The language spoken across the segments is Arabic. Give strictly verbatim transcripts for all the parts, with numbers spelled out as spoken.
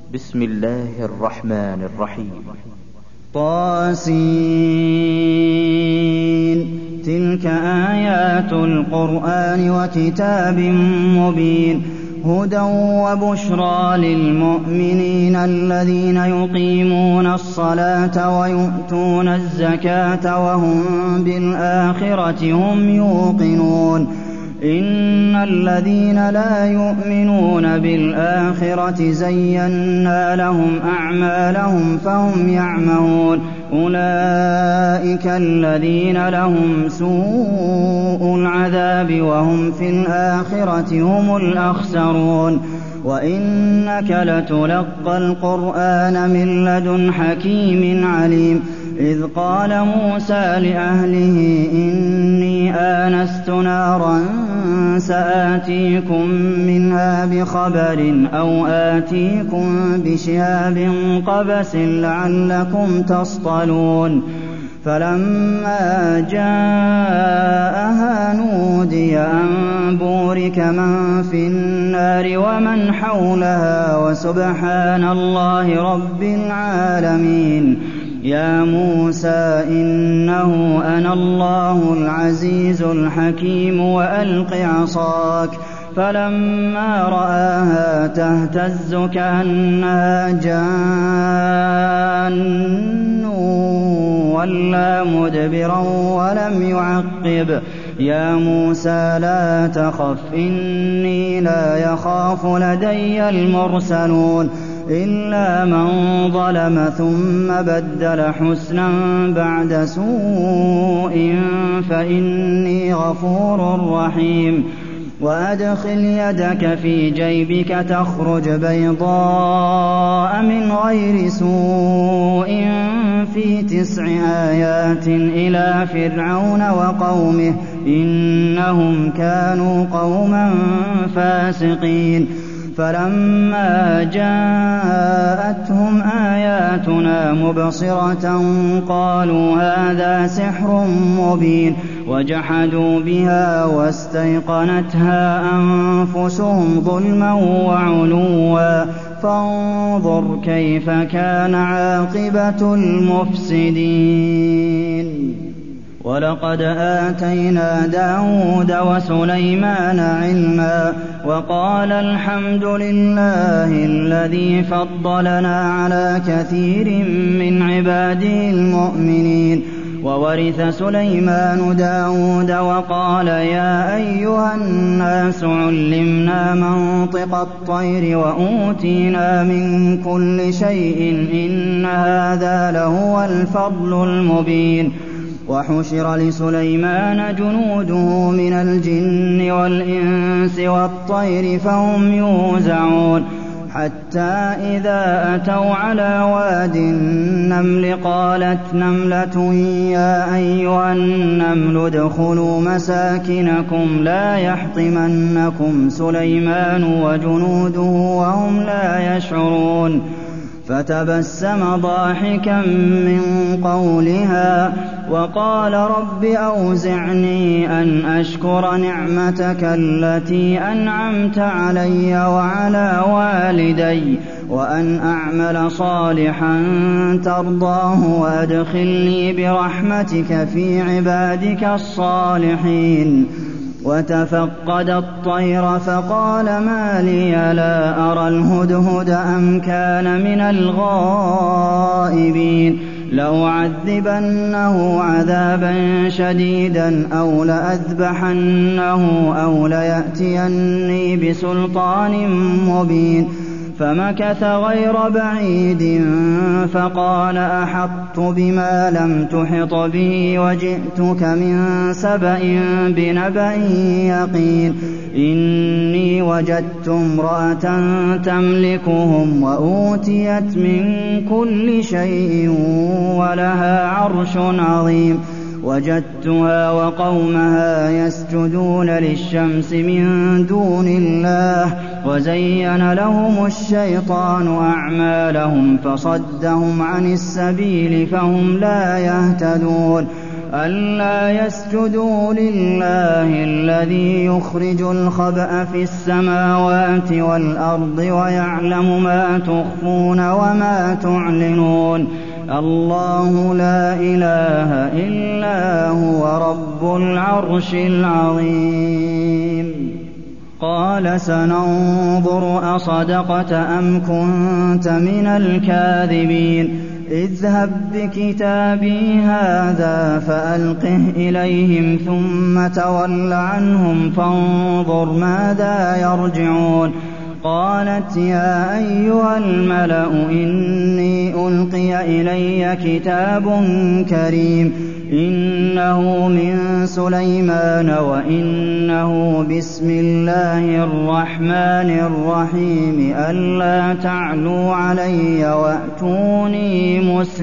بسم الله الرحمن الرحيم. طاسين تلك آيات القرآن وكتاب مبين هدى وبشرى للمؤمنين الذين يقيمون الصلاة ويؤتون الزكاة وهم بالآخرة هم يوقنون إن الذين لا يؤمنون بالآخرة زينا لهم أعمالهم فهم يعمهون أولئك الذين لهم سوء العذاب وهم في الآخرة هم الأخسرون وإنك لتلقى القرآن من لدن حكيم عليم إذ قال موسى لأهله إني آنست نارا سآتيكم منها بخبر أو آتيكم بشهاب قبس لعلكم تصطلون فلما جاءها نودي أن بورك من في النار ومن حولها وسبحان الله رب العالمين يا موسى إنه أنا الله العزيز الحكيم وألق عصاك فلما رآها تهتز كأنها جان ولى مدبرا ولم يعقب يا موسى لا تخف إني لا يخاف لدي المرسلون إلا من ظلم ثم بدل حسنا بعد سوء فإني غفور رحيم وأدخل يدك في جيبك تخرج بيضاء من غير سوء في تسع آيات إلى فرعون وقومه إنهم كانوا قوما فاسقين فلما جاءتهم آياتنا مبصرة قالوا هذا سحر مبين وجحدوا بها واستيقنتها أنفسهم ظلما وعلوا فانظر كيف كان عاقبة المفسدين ولقد آتينا داود وسليمان علما وقال الحمد لله الذي فضلنا على كثير من عباده المؤمنين وورث سليمان داود وقال يا أيها الناس علمنا منطق الطير وأوتينا من كل شيء إن هذا لهو الفضل المبين وحشر لسليمان جنوده من الجن والإنس والطير فهم يوزعون حتى إذا أتوا على واد النمل قالت نملة يا أيها النمل ادخلوا مساكنكم لا يحطمنكم سليمان وجنوده وهم لا يشعرون فتبسم ضاحكا من قولها وقال رب أوزعني أن أشكر نعمتك التي أنعمت علي وعلى والدي وأن أعمل صالحا ترضاه وأدخلني برحمتك في عبادك الصالحين وتفقد الطير فقال ما لي لا أرى الهدهد أم كان من الغائبين لأعذبنه عذابا شديدا أو لأذبحنه أو ليأتيني بسلطان مبين فمكث غير بعيد فقال أحطت بما لم تحط به وجئتك من سبأ بنبأ يقين إني وجدت امرأة تملكهم وأوتيت من كل شيء ولها عرش عظيم وجدتها وقومها يسجدون للشمس من دون الله وزين لهم الشيطان أعمالهم فصدهم عن السبيل فهم لا يهتدون أَلَّا يَسْجُدُوا لِلَّهِ الَّذِي يُخْرِجُ الْخَبْءَ فِي السَّمَاوَاتِ وَالْأَرْضِ وَيَعْلَمُ مَا تُخْفُونَ وَمَا تُعْلِنُونَ اللَّهُ لَا إِلَٰهَ إِلَّا هُوَ رَبُّ الْعَرْشِ الْعَظِيمِ قَالَ سَنَنظُرُ أَصَدَقْتَ أَمْ كُنتَ مِنَ الْكَاذِبِينَ اذْهَب بِّكِتَابِي هَٰذَا فَأَلْقِهْ إِلَيْهِمْ ثُمَّ تَوَلَّ عَنْهُمْ فَانظُرْ مَاذَا يَرْجِعُونَ قَالَتْ يَا أَيُّهَا الْمَلَأُ إِنِّي أُلْقِيَ إِلَيَّ كِتَابٌ كَرِيمٌ إِنَّهُ مِن سُلَيْمَانَ وَإِنَّهُ بِسْمِ اللَّهِ الرَّحْمَٰنِ الرَّحِيمِ أَلَّا تَعْلُوا عَلَيَّ وَأْتُونِي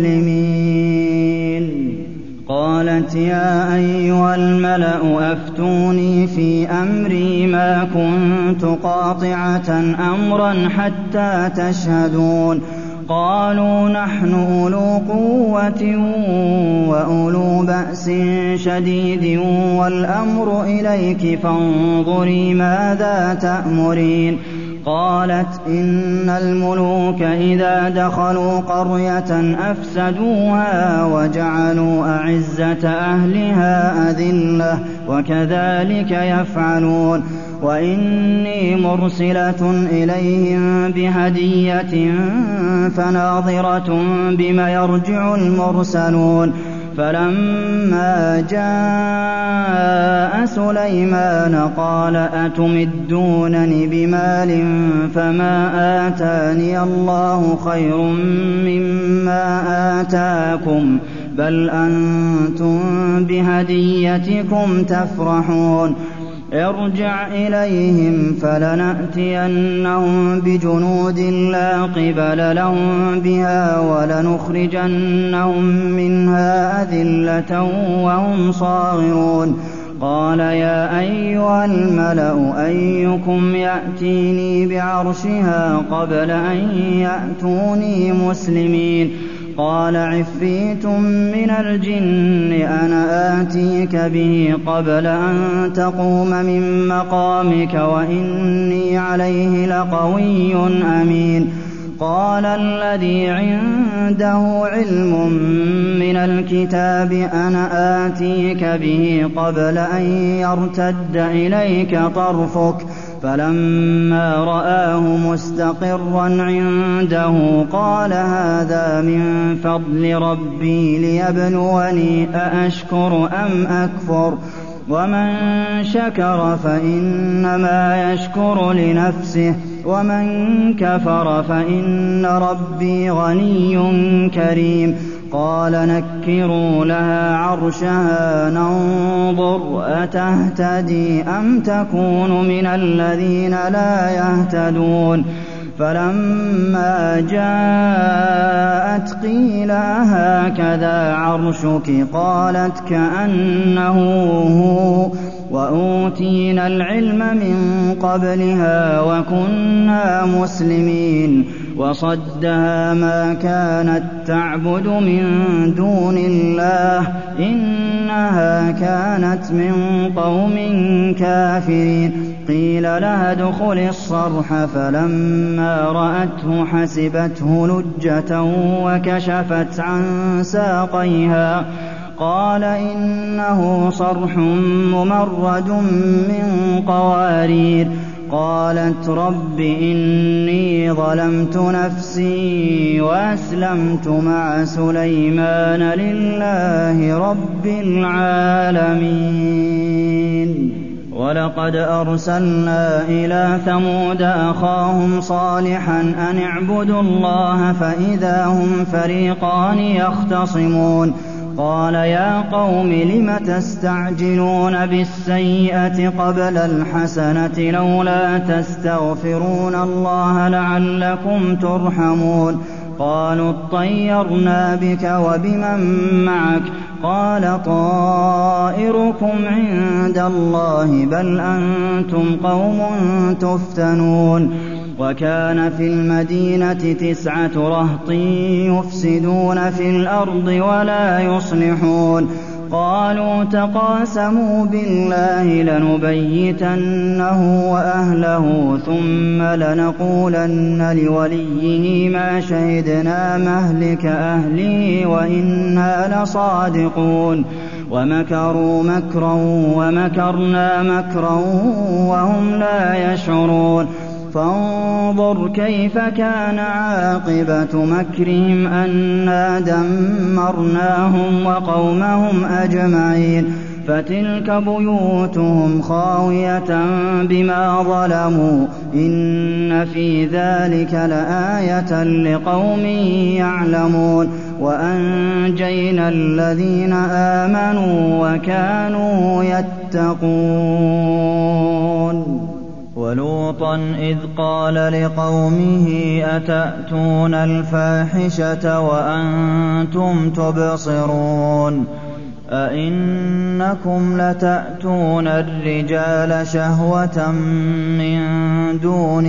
مُسْلِمِينَ قَالَتْ يَا أَيُّهَا الْمَلَأُ أَفْتُونِي فِي أَمْرِي مَا كُنتُ قَاطِعَةً أَمْرًا حَتَّىٰ تَشْهَدُونِ قَالُوا نَحْنُ أُولُو قُوَّةٍ وَأُولُو بَأْسٍ شَدِيدٍ وَالْأَمْرُ إِلَيْكِ فَانظُرِي مَاذَا تَأْمُرِينَ قَالَتْ إِنَّ الْمُلُوكَ إِذَا دَخَلُوا قَرْيَةً أَفْسَدُوهَا وَجَعَلُوا أَعِزَّةَ أَهْلِهَا أَذِلَّةً وَكَذَٰلِكَ يَفْعَلُونَ وَإِنِّي مُرْسِلَةٌ إِلَيْهِم بِهَدِيَّةٍ فَنَاظِرَةٌ بِمَ يَرْجِعُ الْمُرْسَلُونَ فَلَمَّا جَاءَ سُلَيْمَانَ قَالَ أَتُمِدُّونَنِ بِمَالٍ فَمَا آتَانِيَ اللَّهُ خَيْرٌ مِّمَّا آتَاكُم بَلْ أَنتُم بِهَدِيَّتِكُمْ تَفْرَحُونَ ارْجِعْ إِلَيْهِمْ فَلَنَأْتِيَنَّهُم بِجُنُودٍ لَّا قِبَلَ لَهُم بِهَا وَلَنُخْرِجَنَّهُم مِّنْهَا أَذِلَّةً وَهُمْ صَاغِرُونَ قَالَ يَا أَيُّهَا الْمَلَأُ أَيُّكُمْ يَأْتِينِي بِعَرْشِهَا قَبْلَ أَن يَأْتُونِي مُسْلِمِينَ قَالَ عِفْرِيتٌ مِّنَ الْجِنِّ أَنَا آتِيكَ بِهِ قَبْلَ أَن تَقُومَ مِن مَّقَامِكَ وَإِنِّي عَلَيْهِ لَقَوِيٌّ أَمِينٌ قَالَ الَّذِي عِندَهُ عِلْمٌ مِّنَ الْكِتَابِ أَنَا آتِيكَ بِهِ قَبْلَ أَن يَرْتَدَّ إِلَيْكَ طَرْفُكَ فَلَمَّا رَآهُ مُسْتَقِرًّا عِندَهُ قَالَ هَٰذَا مِن فَضْلِ رَبِّي لِيَبْلُوَنِي أَأَشْكُرُ أَمْ أَكْفُرُ وَمَن شَكَرَ فَإِنَّمَا يَشْكُرُ لِنَفْسِهِ وَمَن كَفَرَ فَإِنَّ رَبِّي غَنِيٌّ كَرِيمٌ قَالَ نَكِّرُوا لَهَا عَرْشَهَا نَنظُرْ أَتَهْتَدِي أَمْ تَكُونُ مِنَ الَّذِينَ لَا يَهْتَدُونَ فَلَمَّا جَاءَتْ قِيلَ أَهَٰكَذَا عَرْشُكِ قَالَتْ كَأَنَّهُ هُوَ وَأُوتِينَا الْعِلْمَ مِن قَبْلِهَا وَكُنَّا مُسْلِمِينَ وَصَدَّهَا مَا كَانَت تَّعْبُدُ مِن دُونِ اللَّهِ ۖ إِنَّهَا كَانَتْ مِن قَوْمٍ كَافِرِينَ قِيلَ لَهَا ادْخُلِي الصَّرْحَ فَلَمَّا رَأَتْهُ حَسِبَتْهُ لُجَّةً وَكَشَفَتْ عَن سَاقَيْهَا قَالَ إِنَّهُ صَرْحٌ مُّمَرَّدٌ مِّن قَوَارِيرَ قَالَتْ رَبِّ إِنِّي ظَلَمْتُ نَفْسِي وَأَسْلَمْتُ مَعَ سُلَيْمَانَ لِلَّهِ رَبِّ الْعَالَمِينَ وَلَقَدْ أَرْسَلْنَا إِلَىٰ ثَمُودَ أَخَاهُمْ صَالِحًا أَنِ اعْبُدُوا اللَّهَ فَإِذَا هُمْ فَرِيقَانِ يَخْتَصِمُونَ قَالَ يَا قَوْمِ لِمَ تَسْتَعْجِلُونَ بِالسَّيِّئَةِ قَبْلَ الْحَسَنَةِ ۖ لَوْلَا تَسْتَغْفِرُونَ اللَّهَ لَعَلَّكُمْ تُرْحَمُونَ قَالُوا اطَّيَّرْنَا بِكَ وَبِمَن مَّعَكَ ۚ قَالَ طَائِرُكُمْ عِندَ اللَّهِ ۖ بَلْ أَنتُمْ قَوْمٌ تُفْتَنُونَ وَكَانَ فِي الْمَدِينَةِ تِسْعَةُ رَهْطٍ يُفْسِدُونَ فِي الْأَرْضِ وَلَا يُصْلِحُونَ قالوا تقاسموا بالله لنبيتنه وأهله ثم لنقولن لوليه ما شهدنا مهلك أهله وإنا لصادقون ومكروا مكرا ومكرنا مكرا وهم لا يشعرون فانظر كيف كان عاقبة مكرهم أنا دمرناهم وقومهم أجمعين فتلك بيوتهم خاوية بما ظلموا إن في ذلك لآية لقوم يعلمون وأنجينا الذين آمنوا وكانوا يتقون ولوطا إذ قال لقومه أتأتون الفاحشة وأنتم تبصرون أئنكم لتأتون الرجال شهوة من دون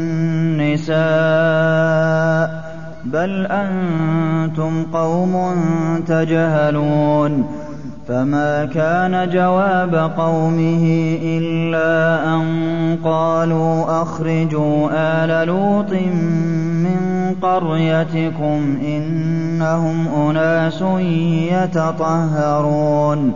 النساء بل أنتم قوم تجهلون فما كان جواب قومه إلا أن قالوا أخرجوا آل لوط من قريتكم إنهم أناس يتطهرون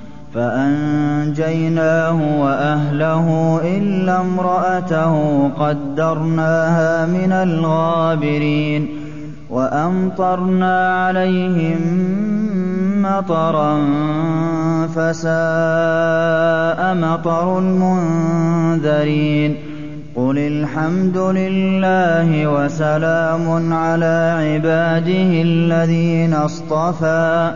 فأنجيناه وأهله إلا امرأته قدرناها من الغابرين وأمطرنا عليهم مطرا فساء مطر المنذرين قل الحمد لله وسلام على عباده الذين اصطفى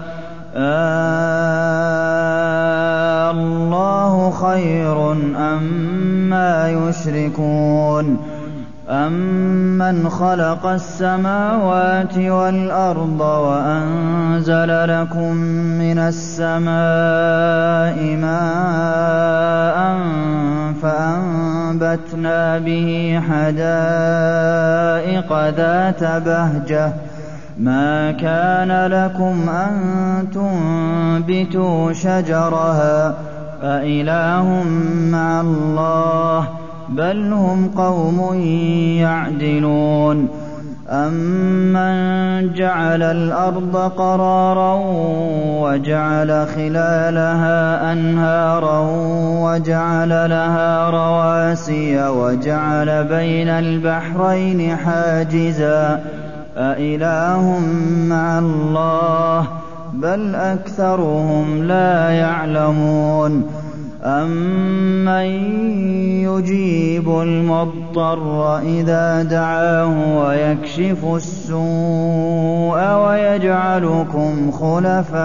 آه الله خير أما يشركون أَمَّنْ خَلَقَ السَّمَاوَاتِ وَالْأَرْضَ وَأَنزَلَ لَكُم مِّنَ السَّمَاءِ مَاءً فَأَنبَتْنَا بِهِ حَدَائِقَ ذَاتَ بَهْجَةٍ مَا كَانَ لَكُمْ أَن تُنبِتُوا شَجَرَهَا أَإِلَٰهٌ مَّعَ اللَّهِ بل هم قوم يعدلون أمن جعل الأرض قرارا وجعل خلالها أنهارا وجعل لها رواسي وجعل بين البحرين حاجزا أإله مع الله بل أكثرهم لا يعلمون أَمَّن يُجِيبُ الْمُضْطَرَّ إِذَا دَعَاهُ وَيَكْشِفُ السُّوءَ وَيَجْعَلُكُمْ خُلَفَاءَ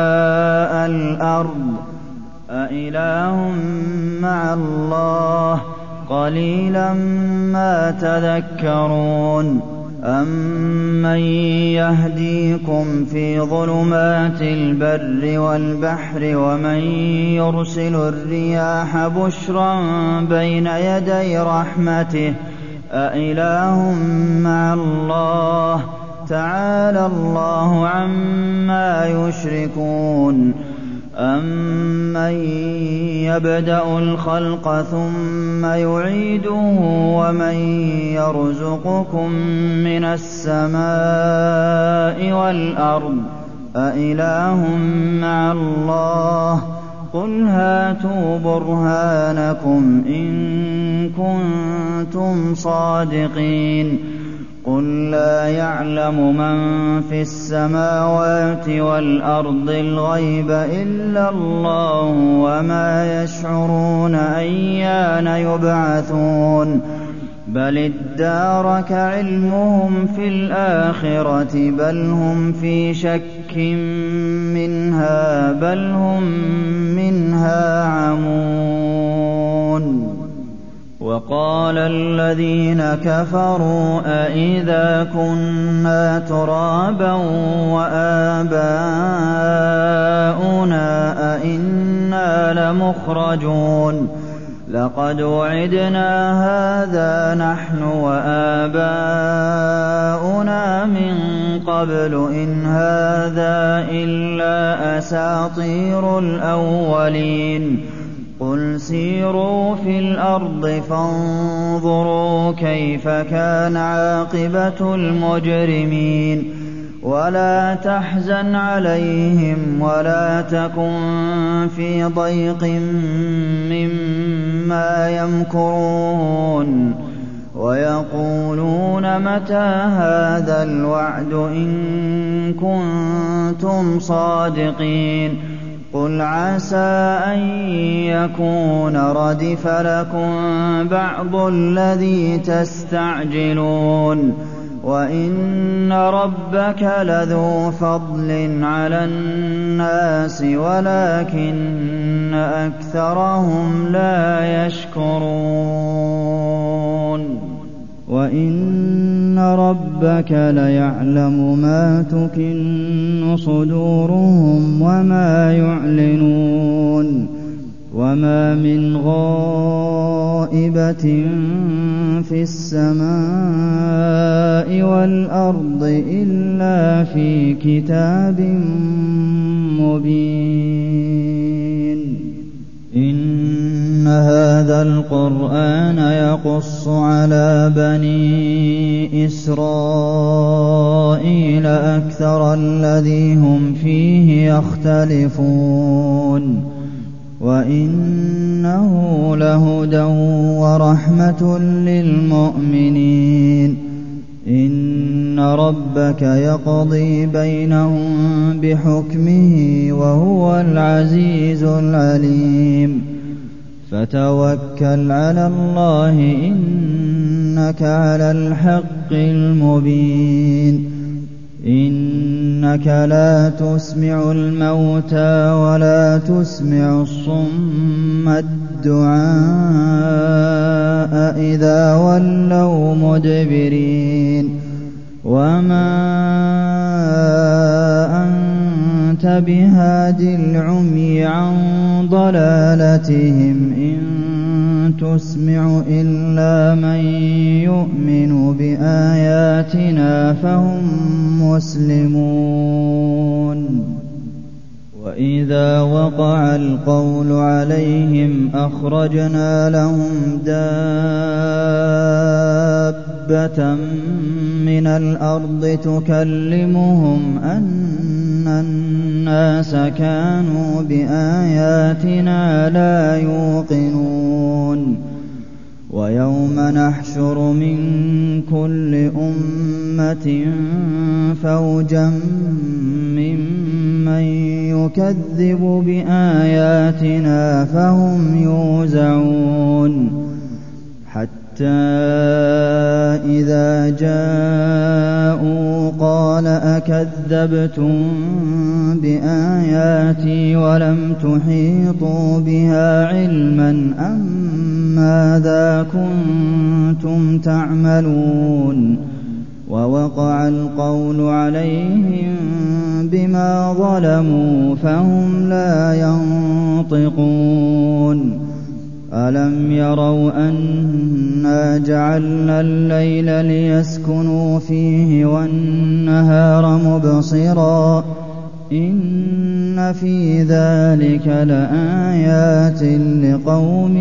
الْأَرْضِ أَإِلَٰهٌ مَّعَ اللَّهِ قَلِيلًا مَّا تَذَكَّرُونَ أَمَّن يَهْدِيكُمْ فِي ظُلُمَاتِ الْبَرِّ وَالْبَحْرِ وَمَن يُرْسِلُ الرِّيَاحَ بُشْرًا بَيْنَ يَدَيْ رَحْمَتِهِ أَإِلَٰهٌ مَّعَ اللَّهِ تَعَالَى اللَّهُ عَمَّا يُشْرِكُونَ أَمَّن يَبْدَأُ الْخَلْقَ ثُمَّ يُعِيدُهُ وَمَن يَرْزُقُكُم مِّنَ السَّمَاءِ وَالْأَرْضِ أَإِلَٰهٌ مَّعَ اللَّهِ قُلْ هَاتُوا بُرْهَانَكُمْ إِن كُنتُمْ صَادِقِينَ قُل لَّا يَعْلَمُ مَن فِي السَّمَاوَاتِ وَالْأَرْضِ الْغَيْبَ إِلَّا اللَّهُ وَمَا يَشْعُرُونَ أَيَّانَ يُبْعَثُونَ بَلِ ادَّارَكَ عِلْمُهُمْ فِي الْآخِرَةِ بَلْ هُمْ فِي شَكٍّ مِّنْهَا بَلْ هُم مِّنْهَا عَمُونَ وَقَالَ الَّذِينَ كَفَرُوا أَإِذَا كُنَّا تُرَابًا وَآبَاؤُنَا أَإِنَّا لَمُخْرَجُونَ لَقَدْ وُعِدْنَا هَٰذَا نَحْنُ وَآبَاؤُنَا مِن قَبْلُ إِنْ هَٰذَا إِلَّا أَسَاطِيرُ الْأَوَّلِينَ قُلْ سِيرُوا فِي الْأَرْضِ فَانظُرُوا كَيْفَ كَانَ عَاقِبَةُ الْمُجْرِمِينَ وَلَا تَحْزَنْ عَلَيْهِمْ وَلَا تَكُن فِي ضَيْقٍ مِّمَّا يَمْكُرُونَ وَيَقُولُونَ مَتَىٰ هَٰذَا الْوَعْدُ إِن كُنتُمْ صَادِقِينَ قُلْ عَسَىٰ أَن يَكُونَ رَدِفَ لَكُم بَعْضُ الَّذِي تَسْتَعْجِلُونَ وَإِنَّ رَبَّكَ لَذُو فَضْلٍ عَلَى النَّاسِ وَلَٰكِنَّ أَكْثَرَهُمْ لَا يَشْكُرُونَ وَإِنَّ رَبَّكَ لَيَعْلَمُ مَا تُكِنُّ صُدُورُهُمْ وَمَا يُعْلِنُونَ وَمَا مِنْ غَائِبَةٍ فِي السَّمَاءِ وَالْأَرْضِ إِلَّا فِي كِتَابٍ مُّبِينٍ إِنَّ هَٰذَا الْقُرْآنَ يَقُصُّ عَلَىٰ بَنِي إِسْرَائِيلَ أَكْثَرَ الَّذِي هُمْ فِيهِ يَخْتَلِفُونَ وَإِنَّهُ لَهُدًى وَرَحْمَةٌ لِّلْمُؤْمِنِينَ إِنَّ رَبَّكَ يَقْضِي بَيْنَهُم بِحُكْمِهِ وَهُوَ الْعَزِيزُ الْعَلِيمُ فَتَوَكَّلْ عَلَى اللَّهِ إِنَّكَ عَلَى الْحَقِّ الْمُبِينِ إِنَّكَ لَا تُسْمِعُ الْمَوْتَىٰ وَلَا تُسْمِعُ الصُّمَّ الدُّعَاءَ إِذَا وَلَّوْا مُدْبِرِينَ وَمَا أَنتَ بِهَادِ الْعُمْيِ عَن ضَلَالَتِهِمْ إِن تُسْمِعُ إِلَّا مَن يُؤْمِنُ بِآيَاتِنَا فَهُم مُّسْلِمُونَ وَإِذَا وَقَعَ الْقَوْلُ عَلَيْهِمْ أَخْرَجْنَا لَهُمْ دَابَّةً مِّنَ الْأَرْضِ تُكَلِّمُهُمْ أَنَّ النَّاسَ كَانُوا بِآيَاتِنَا لَا يُوقِنُونَ وَيَوْمَ نَحْشُرُ مِن كُلِّ أُمَّةٍ فَوْجًا مِّمَّن يُكَذِّبُ بِآيَاتِنَا فَهُمْ يُوزَعُونَ حَتَّىٰ إِذَا جَاءُوا قَالَ أَكَذَّبْتُم بِآيَاتِي وَلَمْ تُحِيطُوا بِهَا عِلْمًا أَم مَّاذَا كُنتُمْ تَعْمَلُونَ وَوَقَعَ الْقَوْلُ عَلَيْهِم بِمَا ظَلَمُوا فَهُمْ لَا يَنطِقُونَ أَلَمْ يَرَوْا أَنَّا جَعَلْنَا اللَّيْلَ لِيَسْكُنُوا فِيهِ وَالنَّهَارَ مُبْصِرًا إِنَّ فِي ذَلِكَ لَآيَاتٍ لِقَوْمٍ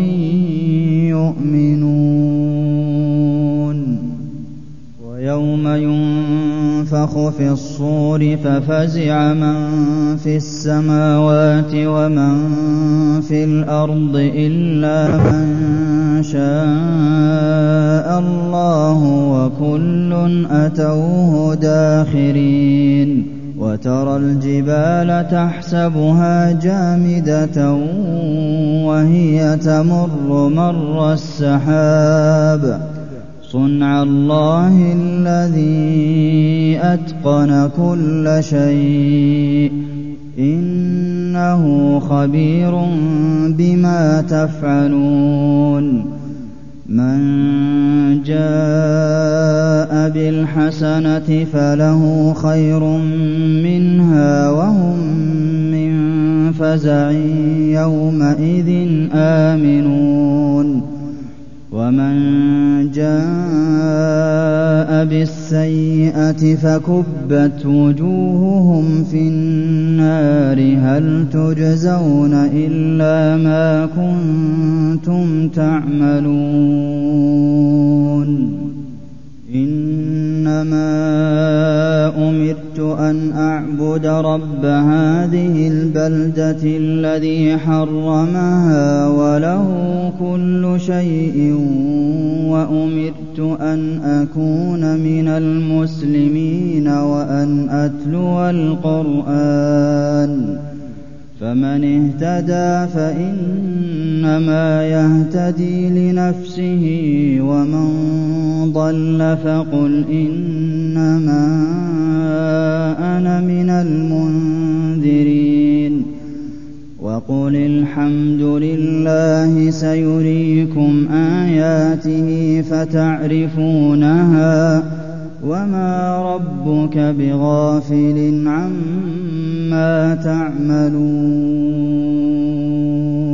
يُؤْمِنُونَ وَيَوْمَ يُنفَخُ فِي الصُّورِ فَفَزِعَ مَن فِي السَّمَاوَاتِ وَمَن فِي الْأَرْضِ إِلَّا مَن شَاءَ اللَّهُ وَكُلٌّ أَتَوْهُ دَاخِرِينَ وَتَرَى الْجِبَالَ تَحْسَبُهَا جَامِدَةً وَهِيَ تَمُرُّ مَرَّ السَّحَابِ صُنْعَ اللَّهِ الَّذِي أَتْقَنَ كُلَّ شَيْءٍ إِنَّهُ خَبِيرٌ بِمَا تَفْعَلُونَ مَن جَاءَ بِالْحَسَنَةِ فَلَهُ خَيْرٌ مِّنْهَا وَهُم مِّن فَزَعٍ يَوْمَئِذٍ آمِنُونَ وَمَن جَاءَ بِالسَّيِّئَةِ فَكُبَّتْ وُجُوهُهُمْ فِي النَّارِ هَلْ تُجْزَوْنَ إِلَّا مَا كُنتُمْ تَعْمَلُونَ إِنَّمَا أُمِرْتُ أَنْ أَعْبُدَ رَبَّ هَٰذِهِ الْبَلْدَةِ الَّذِي حَرَّمَهَا وَلَهُ كُلُّ شَيْءٍ وَأُمِرْتُ أَنْ أَكُونَ مِنَ الْمُسْلِمِينَ وَأَنْ أَتْلُوَ الْقُرْآنَ فَمَنِ اهْتَدَىٰ فَإِنَّمَا يَهْتَدِي لِنَفْسِهِ وَمَن ضَلَّ فَقُلْ إِنَّمَا أَنَا مِنَ الْمُنذِرِينَ وَقُلِ الْحَمْدُ لِلَّهِ سَيُرِيكُمْ آيَاتِهِ فَتَعْرِفُونَهَا وَمَا رَبُّكَ بِغَافِلٍ عَمَّا تَعْمَلُونَ